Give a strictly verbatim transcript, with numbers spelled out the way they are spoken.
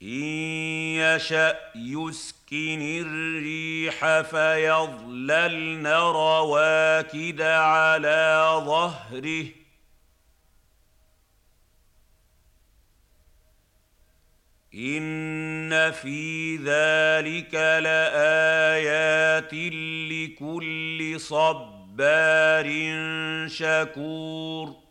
إن يشأ يسكن الريح فيظللن رواكد على ظهره إن في ذلك لآيات لكل صبار شكور